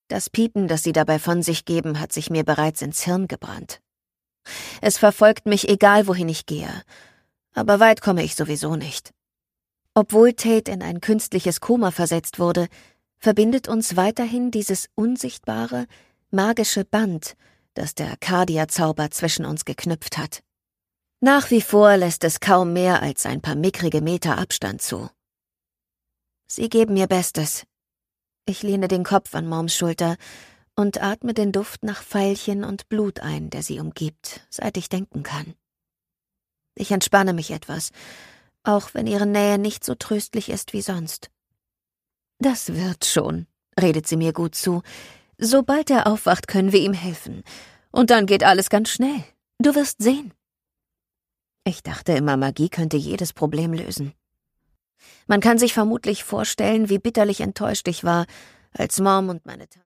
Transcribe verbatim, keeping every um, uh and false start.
Das Piepen, das sie dabei von sich geben, hat sich mir bereits ins Hirn gebrannt. Es verfolgt mich, egal wohin ich gehe. Aber weit komme ich sowieso nicht. Obwohl Tate in ein künstliches Koma versetzt wurde, verbindet uns weiterhin dieses unsichtbare, magische Band, das der Cardia-Zauber zwischen uns geknüpft hat. Nach wie vor lässt es kaum mehr als ein paar mickrige Meter Abstand zu. Sie geben ihr Bestes. Ich lehne den Kopf an Moms Schulter und atme den Duft nach Veilchen und Blut ein, der sie umgibt, seit ich denken kann. Ich entspanne mich etwas, auch wenn ihre Nähe nicht so tröstlich ist wie sonst. »Das wird schon«, redet sie mir gut zu. »Sobald er aufwacht, können wir ihm helfen. Und dann geht alles ganz schnell. Du wirst sehen.« Ich dachte immer, Magie könnte jedes Problem lösen. Man kann sich vermutlich vorstellen, wie bitterlich enttäuscht ich war, als Mom und meine Tante